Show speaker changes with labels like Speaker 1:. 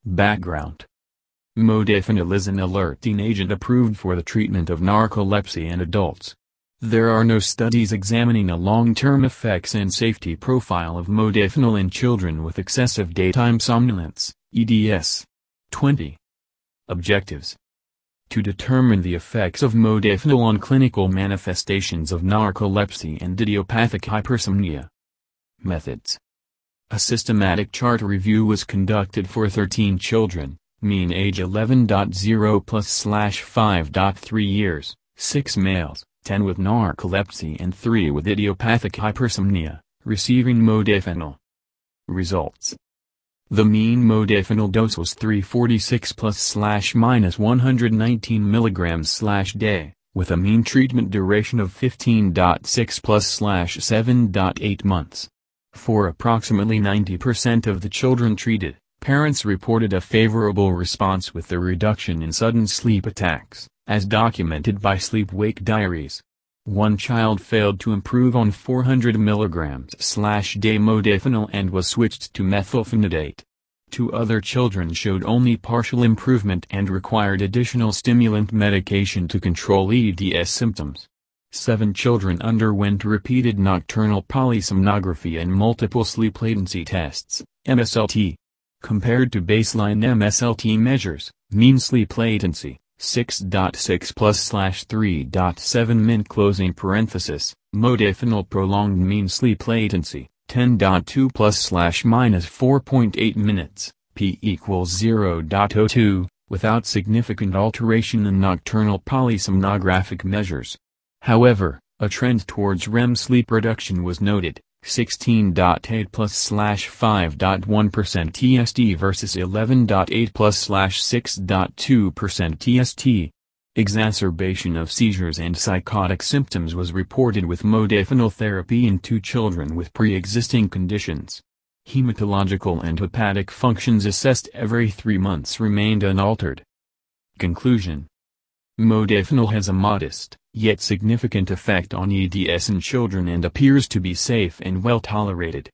Speaker 1: Background: Modafinil is an alerting agent approved for the treatment of narcolepsy in adults. There are no studies examining a long-term effects and safety profile of modafinil in children with excessive daytime somnolence, EDS. 20. Objectives: to determine the effects of modafinil on clinical manifestations of narcolepsy and idiopathic hypersomnia. Methods: a systematic chart review was conducted for 13 children, mean age 11.0+/5.3 years, 6 males, 10 with narcolepsy and 3 with idiopathic hypersomnia, receiving modafinil. Results: the mean modafinil dose was 346 ±119 mg/day, with a mean treatment duration of 15.6 +/7.8 months. For approximately 90% of the children treated, parents reported a favorable response with the reduction in sudden sleep attacks, as documented by sleep-wake diaries. One child failed to improve on 400 mg/day modafinil and was switched to methylphenidate. 2 other children showed only partial improvement and required additional stimulant medication to control EDS symptoms. 7 children underwent repeated nocturnal polysomnography and multiple sleep latency tests, MSLT. Compared to baseline MSLT measures, mean sleep latency, 6.6 +/3.7 min closing parenthesis, modafinil prolonged mean sleep latency, 10.2 ±4.8 minutes, p equals 0.02, without significant alteration in nocturnal polysomnographic measures. However, a trend towards REM sleep reduction was noted, 16.8 +/5.1% TST versus 11.8 +/6.2% TST. Exacerbation of seizures and psychotic symptoms was reported with modafinil therapy in 2 children with pre-existing conditions. Hematological and hepatic functions assessed every 3 months remained unaltered. Conclusion: modafinil has a modest, yet significant effect on EDS in children and appears to be safe and well tolerated.